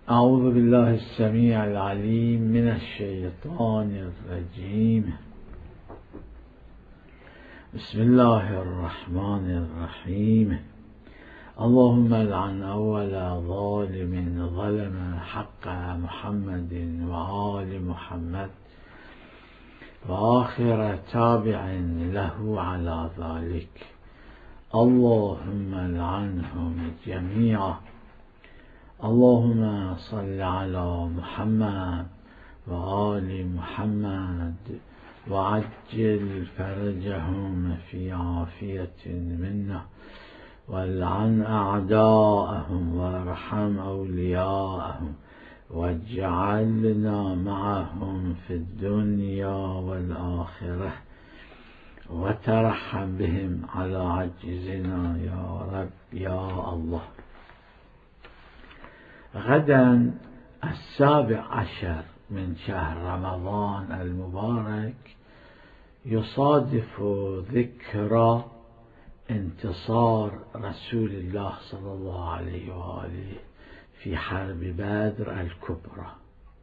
أعوذ بالله السميع العليم من الشيطان الرجيم. بسم الله الرحمن الرحيم. اللهم لعن أول ظالم ظلم حق محمد وآل محمد وآخر تابع له على ذلك. اللهم لعنهم جميعا. اللهم صل على محمد وآل محمد وعجل فرجهم في عافية منا، والعن أعداءهم وارحم أولياءهم، واجعلنا معهم في الدنيا والآخرة، وترحم بهم على عجزنا يا رب يا الله. غدا 17 من شهر رمضان المبارك يصادف ذكرى انتصار رسول الله صلى الله عليه وآله في حرب بدر الكبرى،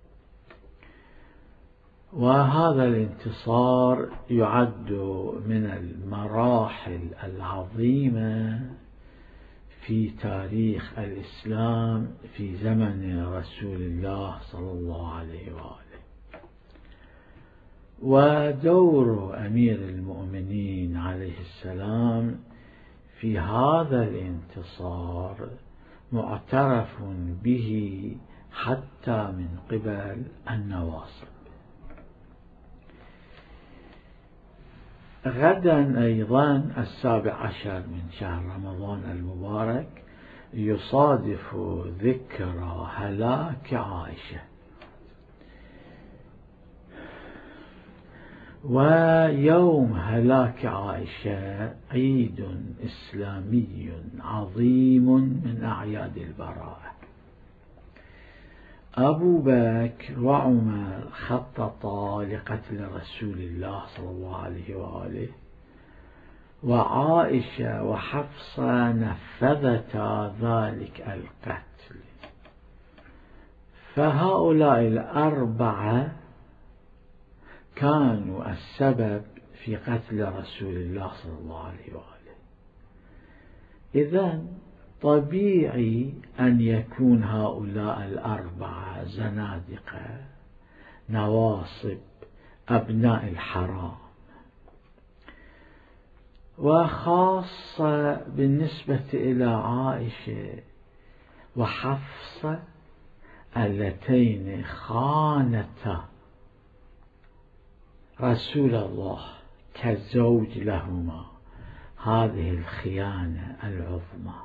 وهذا الانتصار يعد من المراحل العظيمة في تاريخ الإسلام في زمن رسول الله صلى الله عليه وآله. ودور أمير المؤمنين عليه السلام في هذا الانتصار معترف به حتى من قبل النواصب. غدا أيضا 17 من شهر رمضان المبارك يصادف ذكرى هلاك عائشة، ويوم هلاك عائشة عيد إسلامي عظيم من أعياد البراءة. أبو بكر وعمر خططا لقتل رسول الله صلى الله عليه وآله، وعائشة وحفصة نفذتا ذلك القتل، فهؤلاء الأربعة كانوا السبب في قتل رسول الله صلى الله عليه وآله. إذن طبيعي أن يكون هؤلاء الأربعة زنادقة نواصب أبناء الحرام، وخاصة بالنسبة إلى عائشة وحفصة اللتين خانتا رسول الله كزوج لهما هذه الخيانة العظمى.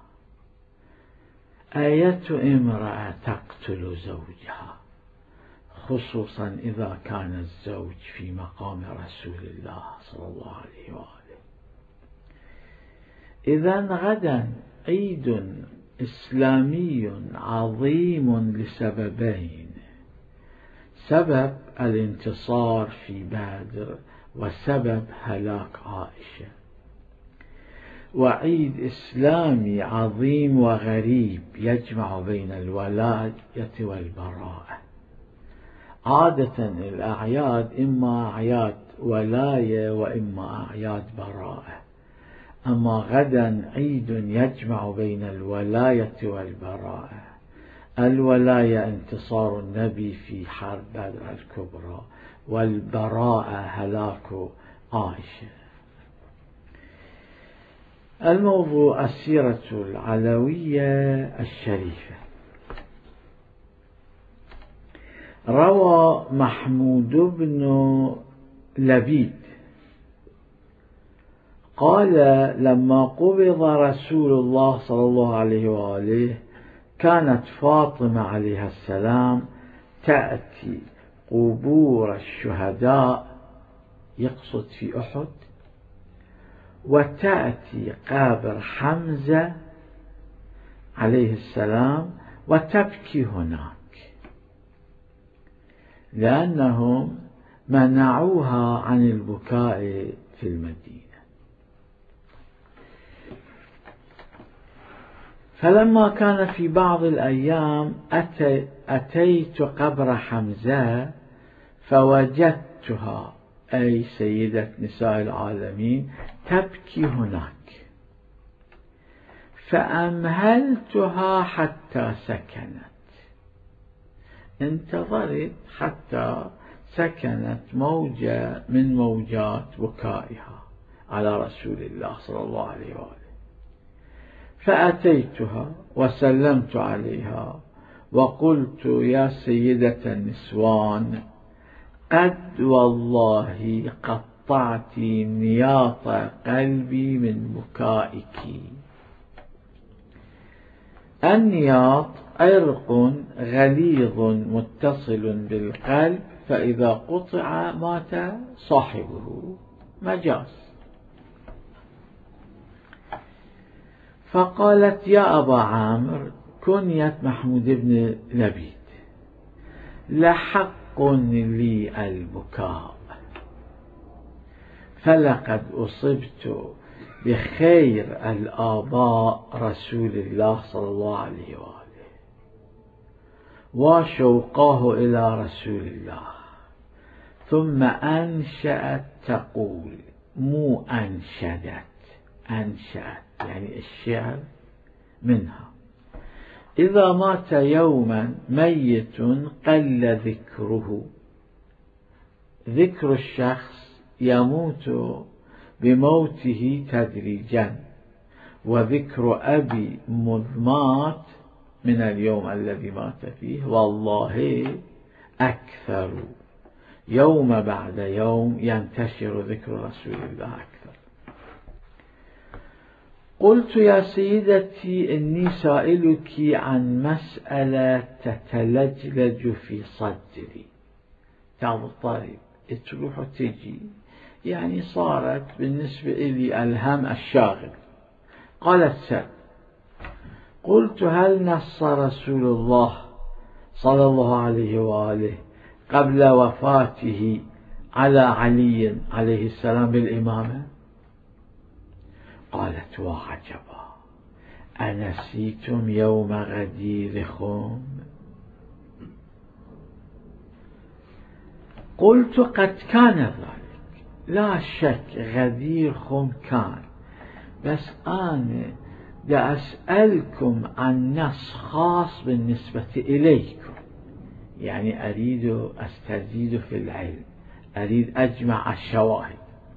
أية امرأة تقتل زوجها، خصوصا إذا كان الزوج في مقام رسول الله صلى الله عليه وآله. إذن غدا عيد إسلامي عظيم لسببين: سبب الانتصار في بدر، وسبب هلاك عائشة. وعيد إسلامي عظيم وغريب يجمع بين الولاية والبراءة. عادة الأعياد إما أعياد ولاية وإما أعياد براءة، أما غدا عيد يجمع بين الولاية والبراءة. الولاية انتصار النبي في حرب بدر الكبرى، والبراءة هلاك عائشة. الموضوع السيرة العلوية الشريفة. روى محمود بن لبيد قال: لما قبض رسول الله صلى الله عليه وآله كانت فاطمة عليها السلام تأتي قبور الشهداء، يقصد في أحد، وتأتي قبر حمزة عليه السلام وتبكي هناك، لأنهم منعوها عن البكاء في المدينة. فلما كان في بعض الأيام أتيت قبر حمزة فوجدتها، أي سيدة نساء العالمين، تبكي هناك، فأمهلتها حتى سكنت، انتظرت حتى سكنت موجة من موجات بكائها على رسول الله صلى الله عليه وآله. فأتيتها وسلمت عليها وقلت: يا سيدة النسوان، قد والله قطعت نياط قلبي من بكائك. النياط عرق غليظ متصل بالقلب، فإذا قطع مات صاحبه، مجاز. فقالت: يا أبا عامر، كنية محمود بن لبيد، لحق لي البكاء، فلقد أصبت بخير الآباء رسول الله صلى الله عليه وآله وشوقاه إلى رسول الله. ثم أنشأت تقول، مو أنشدت، أنشأت يعني الشعر منها: إذا مات يوما ميت قل ذكره. ذكر الشخص يموت بموته تدريجا، وذكر أبي مذ مات من اليوم الذي مات فيه والله أكثر، يوم بعد يوم ينتشر ذكر رسول الله أكثر. قلت: يا سيدتي، إني سائلك عن مسألة تتلجلج في صدري، تضطرب، تروح وتجي، يعني صارت بالنسبة لي الهم الشاغل. قالت: سل. قلت: هل نص رسول الله صلى الله عليه وآله قبل وفاته على علي عليه السلام بالإمامة؟ قالت: وعجبا، أنسيتم يوم غدير خم؟ قلت: قد كان ذلك، لا شك غدير خم كان، بس أنا دا أسألكم عن نص خاص بالنسبة إليكم، يعني أريد أستزيد في العلم، أريد أجمع الشواهد،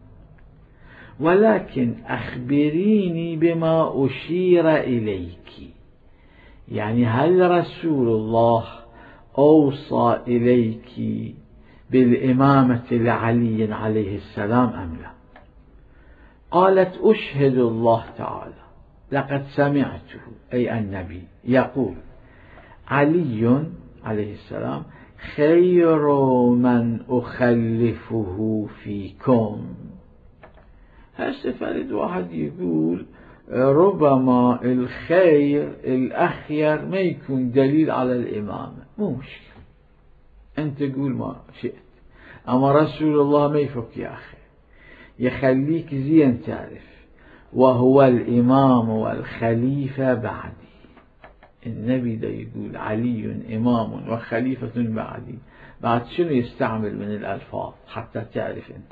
ولكن أخبريني بما أشير إليك، يعني هل رسول الله أوصى إليك بالإمامة لعلي عليه السلام أم لا؟ قالت: أشهد الله تعالى لقد سمعته، أي النبي، يقول: علي عليه السلام خير من أخلفه فيكم. هسه فرد واحد يقول ربما الخير الأخير ما يكون دليل على الإمامة، مو مشكلة، أنت قول ما شئت، أما رسول الله ما يفك يا أخي، يخليك زين تعرف، وهو الإمام والخليفة بعدي. النبي ده يقول علي إمام وخليفة بعدي، بعد شنو يستعمل من الألفاظ حتى تعرف أنت.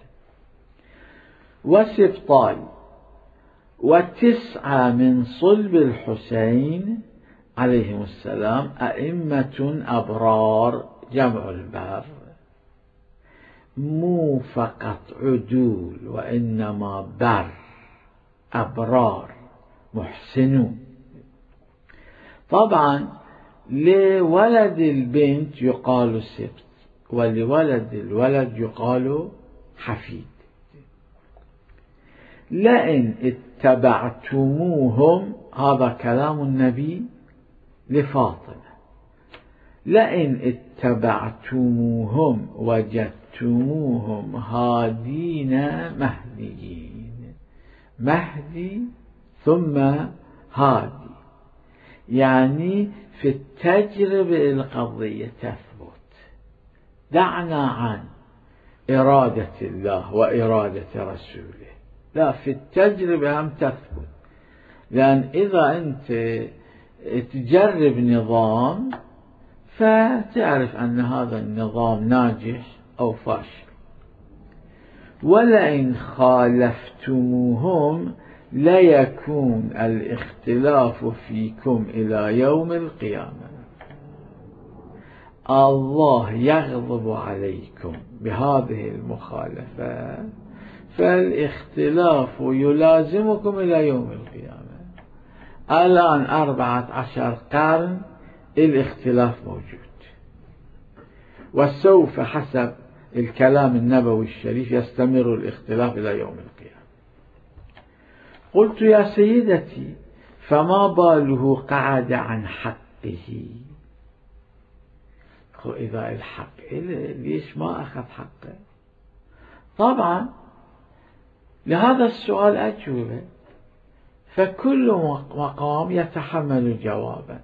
وسبطاي، 9 من صلب الحسين عليهم السلام أئمة أبرار، جمع البر، مو فقط عدول وإنما بر، أبرار محسنون. طبعا لولد البنت يقال سبط، ولولد الولد يقال حفيد. لئن اتبعتموهم، هذا كلام النبي لفاطمة، لئن اتبعتموهم وجدتموهم هادين مهديين، مهدي ثم هادي، يعني في التجربة القضية تثبت. دعنا عن إرادة الله وإرادة رسوله، لا، في التجربة هم تثبت. لأن إذا أنت تجرب نظام فتعرف أن هذا النظام ناجح أو فاشل. ولئن خالفتموهم ليكون الاختلاف فيكم إلى يوم القيامة. الله يغضب عليكم بهذه المخالفة، فالاختلاف يلازمكم إلى يوم القيامة. الآن 14 قرن الاختلاف موجود، وسوف حسب الكلام النبوي الشريف يستمر الاختلاف إلى يوم القيامة. قلت يا سيدتي فما باله قعد عن حقه؟ إذا الحق ليش ما أخذ حقه؟ طبعا لهذا السؤال أجوبة، فكل مقام يتحمل جوابا.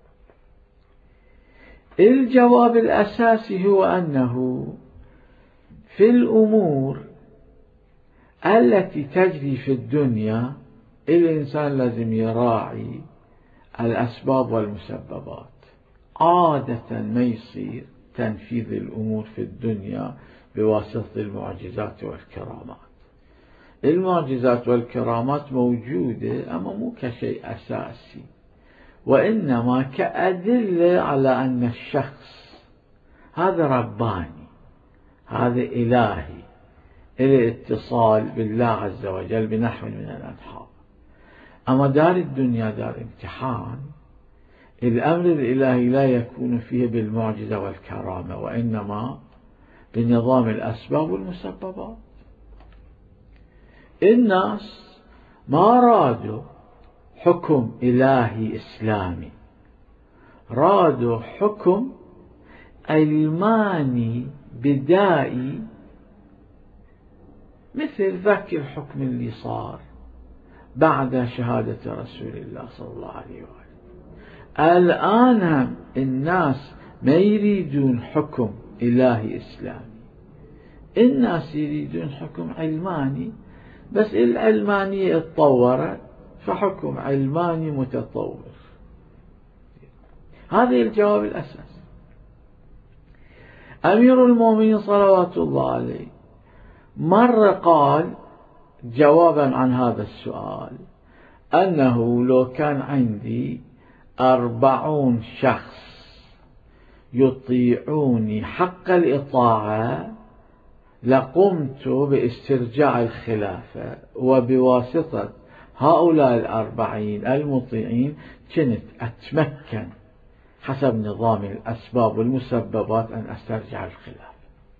الجواب الأساسي هو أنه في الأمور التي تجري في الدنيا الإنسان لازم يراعي الأسباب والمسببات. عادة ما يصير تنفيذ الأمور في الدنيا بواسطة المعجزات والكرامات. المعجزات والكرامات موجودة أما مو كشيء أساسي، وإنما كأدلة على أن الشخص هذا رباني، هذا إلهي، إلى اتصال بالله عز وجل بنحو من الأنحاء. أما دار الدنيا دار امتحان، الأمر الإلهي لا يكون فيه بالمعجزة والكرامة، وإنما بنظام الأسباب والمسببات. الناس ما رادوا حكم إلهي إسلامي، رادوا حكم علماني بدائي، مثل ذاك الحكم اللي صار بعد شهادة رسول الله صلى الله عليه وآله. الآن الناس ما يريدون حكم إلهي إسلامي، الناس يريدون حكم علماني، بس العلمانية اتطورت فحكم علماني متطور. هذا الجواب الأساسي. أمير المؤمنين صلوات الله عليه مرة قال جوابا عن هذا السؤال أنه لو كان عندي 40 شخص يطيعوني حق الإطاعة لقمت باسترجاع الخلافة، وبواسطة هؤلاء 40 المطيعين كنت أتمكن حسب نظام الأسباب والمسببات أن أسترجع الخلافة.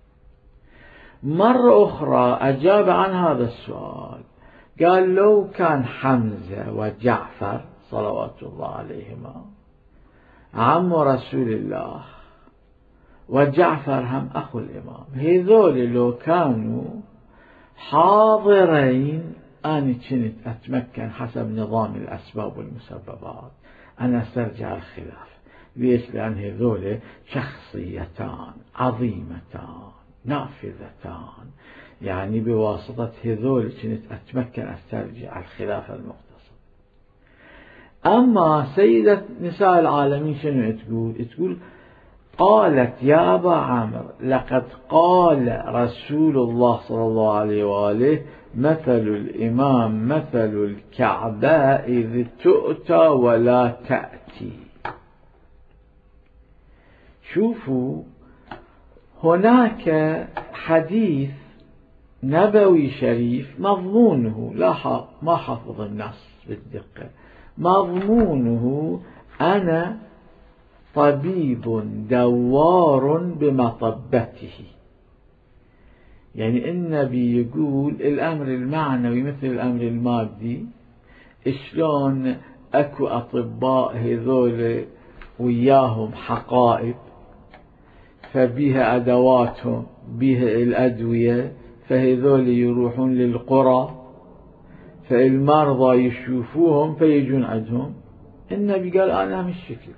مرة أخرى أجاب عن هذا السؤال قال لو كان حمزة وجعفر صلوات الله عليهما عم رسول الله، وجعفر هم أخو الإمام، هذول لو كانوا حاضرين أنا كنت أتمكن حسب نظام الأسباب والمسببات أن أسترجع الخلافة. ليش؟ لأن هذول شخصيتان عظيمتان نافذتان، يعني بواسطة هذول كنت أتمكن أسترجع الخلافة المقتصرة. أما سيدة نساء العالمين شنو تقول؟ قالت يا أبا عامر لقد قال رسول الله صلى الله عليه وآله مثل الإمام مثل الكعبة إذ تؤتى ولا تأتي. شوفوا هناك حديث نبوي شريف مضمونه ما حفظ النص بالدقة، مضمونه أنا طبيب دوار بمطبته. يعني النبي يقول الأمر المعنوي مثل الأمر المادي، شلون أكو أطباء هذول وياهم حقائب فبيها أدواتهم بيها الأدوية، فهذول يروحون للقرى فالمرضى يشوفوهم فيجون عندهم. النبي قال أنا مش شكل،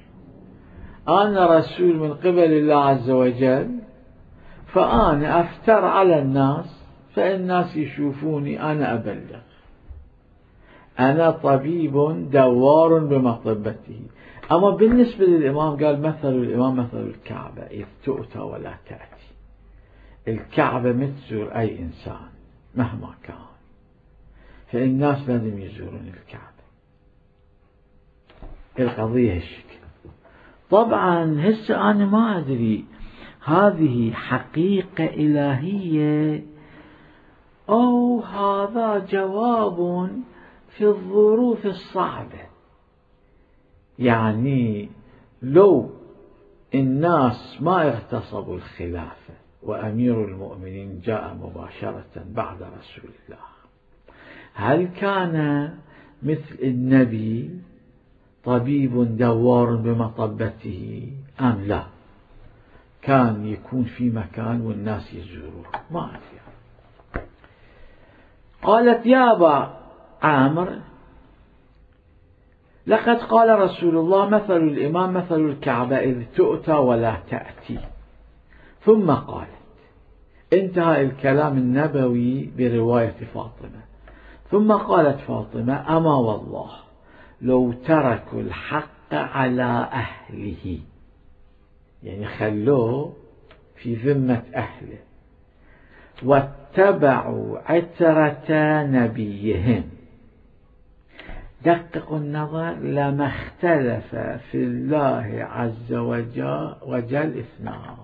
أنا رسول من قبل الله عز وجل، فأنا أفتر على الناس فالناس يشوفوني أنا أبلغ. أنا طبيب دوار بمطبته. أما بالنسبة للإمام قال مثل الإمام مثل الكعبة إذ تؤتى ولا تأتي. الكعبة متزور أي إنسان مهما كان، فالناس لازم يزورون الكعبة. القضية هالشكل. طبعا هسه أنا ما أدري هذه حقيقة إلهية أو هذا جواب في الظروف الصعبة. يعني لو الناس ما اغتصبوا الخلافة وأمير المؤمنين جاء مباشرة بعد رسول الله، هل كان مثل النبي طبيب دوار بمطبته أم لا؟ كان يكون في مكان والناس يزوروه، ما أدري. قالت يا أبا عامر لقد قال رسول الله مثل الإمام مثل الكعبة إذ تؤتى ولا تأتي. ثم قالت، انتهى الكلام النبوي برواية فاطمة. ثم قالت فاطمة أما والله لو تركوا الحق على أهله، يعني خلوه في ذمة أهله، واتبعوا عترة نبيهم، دققوا النظر، لما اختلف في الله عز وجل اثنان: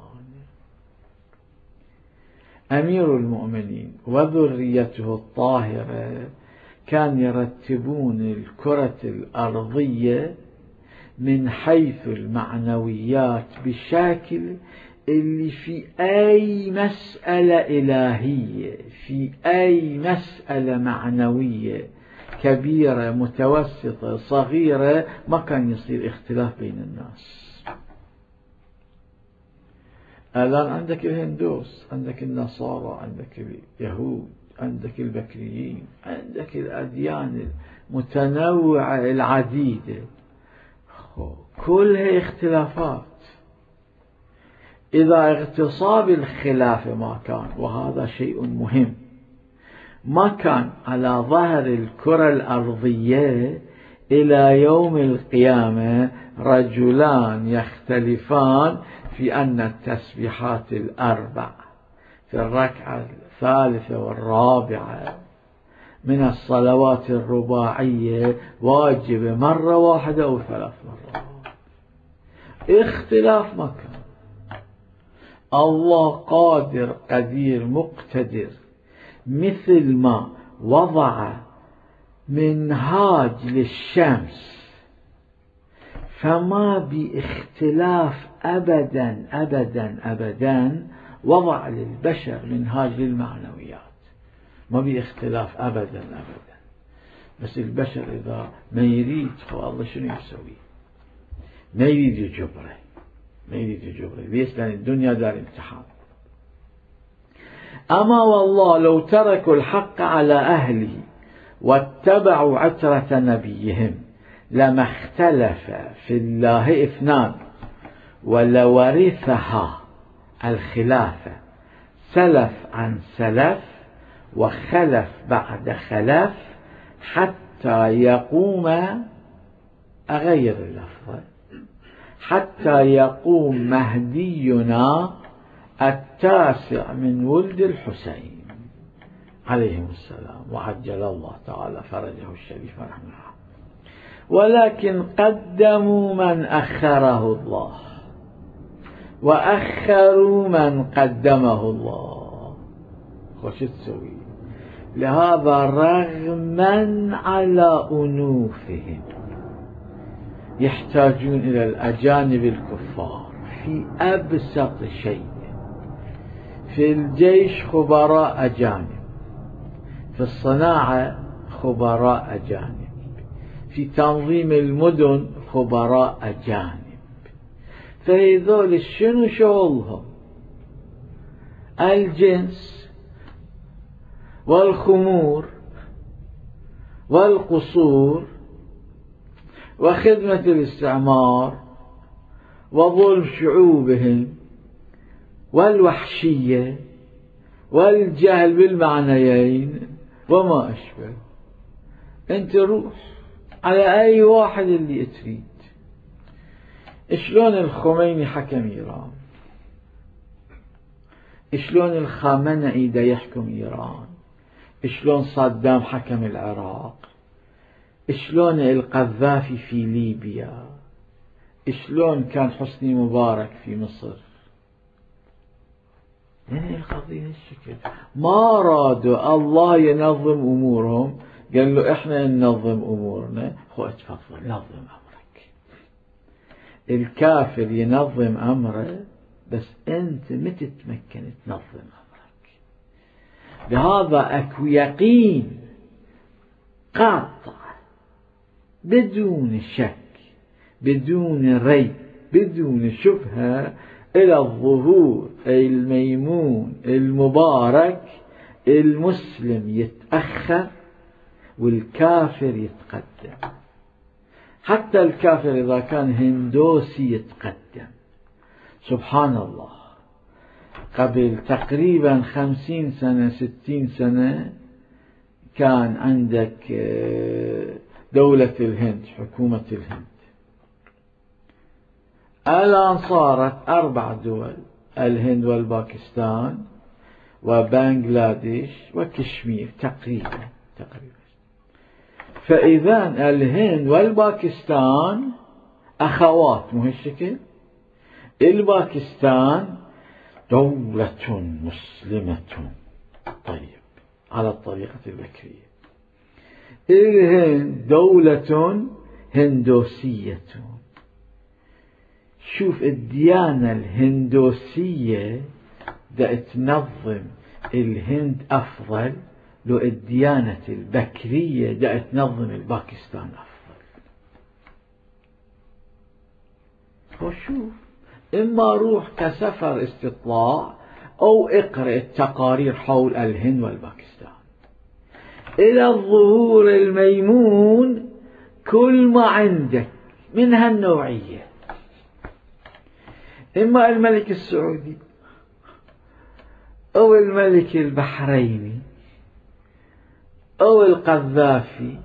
أمير المؤمنين وذريته الطاهرة كان يرتبون الكرة الأرضية من حيث المعنويات بشكل اللي في أي مسألة إلهية، في أي مسألة معنوية كبيرة متوسطة صغيرة، ما كان يصير اختلاف بين الناس. الآن عندك الهندوس، عندك النصارى، عندك اليهود، عندك البكريين، عندك الأديان المتنوعة العديدة، كلها اختلافات. إذا اغتصاب الخلافة ما كان، وهذا شيء مهم، ما كان على ظهر الكرة الأرضية إلى يوم القيامة رجلان يختلفان في أن التسبيحات الأربع في الركعة الثالثة والرابعة من الصلوات الرباعية واجبة مرة واحدة أو 3 مرات. اختلاف ما كان. الله قادر قدير مقتدر، مثل ما وضع منهاج للشمس فما باختلاف أبدا أبدا أبدا وضع للبشر منهاج للمعنويات، ما باختلاف أبدا أبدا. بس البشر إذا ما يريد الله شنو يسوي؟ ما يريد يجبره، ما يريد يجبره. ليش؟ لأن الدنيا دار امتحان. أما والله لو تركوا الحق على أهله واتبعوا عترة نبيهم لما اختلف في الله اثنان، ولورثها الخلافة سلف عن سلف وخلف بعد خلف حتى يقوم، أغير اللفظ، حتى يقوم مهدينا التاسع من ولد الحسين عليهم السلام وعجل الله تعالى فرجه الشريف رحمه الله. ولكن قدموا من أخره الله وأخروا من قدمه الله. خوش تسوي؟ لهذا رغما على أنوفهم يحتاجون إلى الأجانب الكفار في أبسط شيء. في الجيش خبراء أجانب، في الصناعة خبراء أجانب، في تنظيم المدن خبراء أجانب. فهذول شنو شغلهم؟ الجنس والخمور والقصور وخدمة الاستعمار وظلم شعوبهم والوحشية والجهل بالمعنيين وما أشبه. أنت روح على أي واحد اللي تريد. شلون الخميني حكم إيران، شلون الخامنئي دا يحكم إيران، شلون صدام حكم العراق، شلون القذافي في ليبيا، شلون كان حسني مبارك في مصر. يعني القضية هالشكل، ما رادوا الله ينظم أمورهم، قال له إحنا ننظم أمورنا. هو تفضل نظم أمرك. الكافر ينظم أمره بس أنت متى تتمكن تنظم أمرك. بهذا أكو يقين قاطع بدون شك بدون ريب بدون شبهة إلى الظهور الميمون المبارك. المسلم يتأخر والكافر يتقدم. حتى الكافر إذا كان هندوسي يتقدم. سبحان الله، قبل تقريبا 50 سنة 60 سنة كان عندك دولة الهند، حكومة الهند. الآن صارت 4 دول: الهند والباكستان وبنغلاديش وكشمير تقريبا. فإذا الهند والباكستان أخوات، مو هالشكل؟ الباكستان دولة مسلمة، طيب، على الطريقة البكرية. الهند دولة هندوسية. شوف الديانة الهندوسية دا تنظم الهند أفضل لو الديانة البكرية دا تنظم الباكستان أفضل. وشوف، إما روح كسفر استطلاع أو اقرأ التقارير حول الهند والباكستان إلى الظهور الميمون. كل ما عندك من هالنوعية، إما الملك السعودي أو الملك البحريني أو القذافي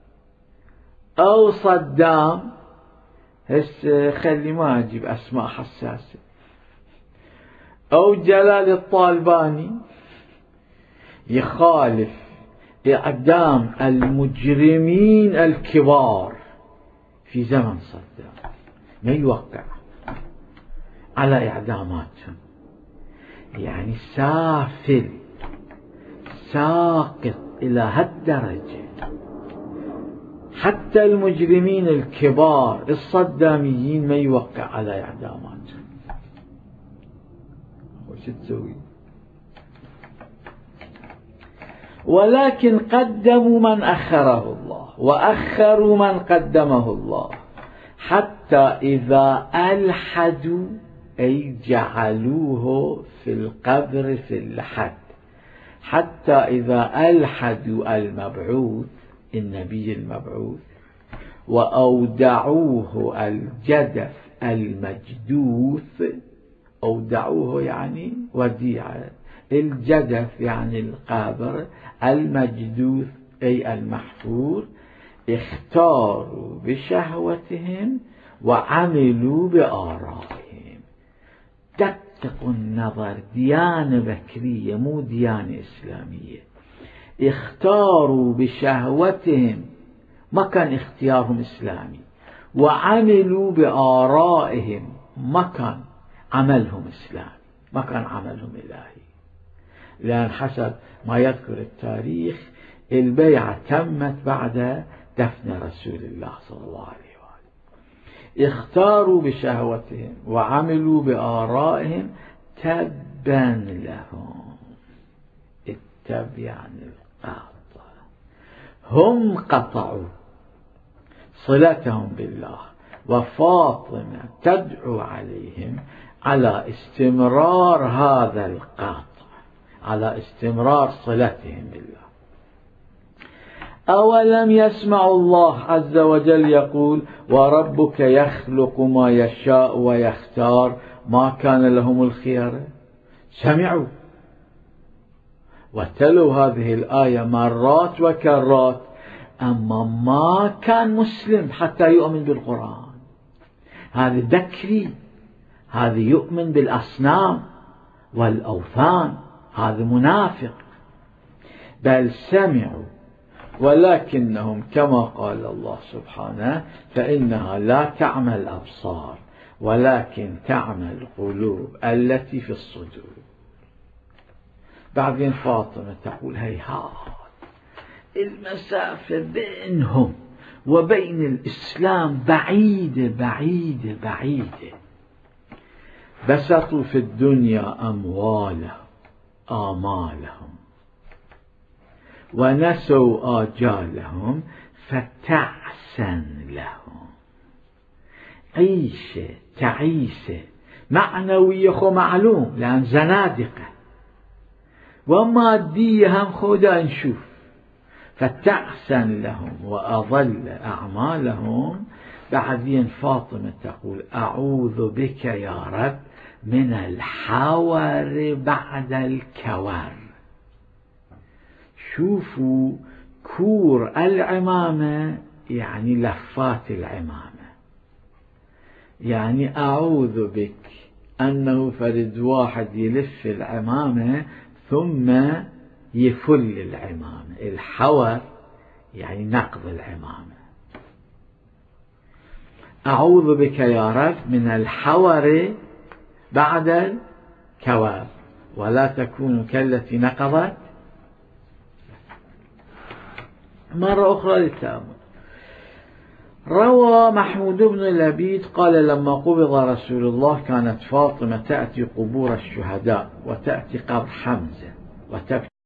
أو صدام، هسه خلي ما أجيب أسماء حساسة، أو جلال الطالباني يخالف إعدام المجرمين الكبار في زمن صدام، ما يوقع على إعداماتهم. يعني سافل ساقط إلى هالدرجة. حتى المجرمين الكبار الصداميين ما يوقع على إعداماتهم. وش تسوي؟ ولكن قدموا من أخره الله وأخروا من قدمه الله، حتى إذا ألحدوا أي جعلوه في القبر في اللحد، حتى إذا ألحدوا المبعوث النبي المبعوث وأودعوه الجدف المجدوث. أودعوه يعني وديعة، الجدف يعني القبر، المجدوث أي المحفور. اختاروا بشهوتهم وعملوا بآرائهم. دققوا النظر، ديانة بكرية مو ديانة إسلامية. اختاروا بشهوتهم، ما كان اختيارهم إسلامي. وعملوا بآرائهم، ما كان عملهم إسلامي، ما كان عملهم إلهي. لأن حسب ما يذكر التاريخ البيعة تمت بعد دفن رسول الله صلى الله عليه وآله. اختاروا بشهوتهم وعملوا بآرائهم تبا لهم. التب يعني القطع. هم قطعوا صلتهم بالله، وفاطمة تدعو عليهم على استمرار هذا القطع، على استمرار صلتهم بالله. أولم يسمع الله عز وجل يقول: وربك يخلق ما يشاء ويختار ما كان لهم الخيار. سمعوا وتلوا هذه الآية مرات وكرات. أما ما كان مسلم حتى يؤمن بالقرآن. هذا ذكري، هذا يؤمن بالأصنام والأوثان، هذا منافق. بل سمعوا ولكنهم كما قال الله سبحانه فإنها لا تعمى الأبصار ولكن تعمى القلوب التي في الصدور. بعدين فاطمة تقول هيهات، المسافة بينهم وبين الإسلام بعيدة بعيدة بعيدة. بسطوا في الدنيا أموالهم آمالهم ونسوا آجالهم فتعسا لهم. عيشة تعيسة معنوية خو معلوم لأن زنادقة، ومادية هم خودا نشوف. فتعسا لهم وأضل أعمالهم. بعدين فاطمة تقول أعوذ بك يا رب من الحور بعد الكور. شوفوا كور العمامة يعني لفات العمامة، يعني أعوذ بك أنه فرد واحد يلف العمامة ثم يفل العمامة. الحور يعني نقض العمامة. أعوذ بك يا رب من الحور بعد الكور ولا تكون كالتي نقضت. مرة أخرى للتأمل. روى محمود بن لبيد قال لما قبض رسول الله كانت فاطمة تأتي قبور الشهداء وتأتي قبر حمزة وتبكي